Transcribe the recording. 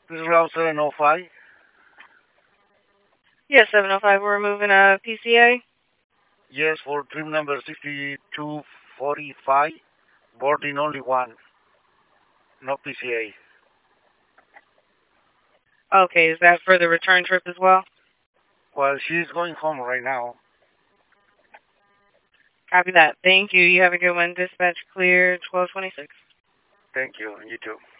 This is Route 705. Yes, 705. We're moving a PCA. Yes, for trim number 6245. Boarding only one. No PCA. Okay, is that for the return trip as well? Well, she's going home right now. Copy that. Thank you. You have a good one. Dispatch clear 1226. Thank you. You too.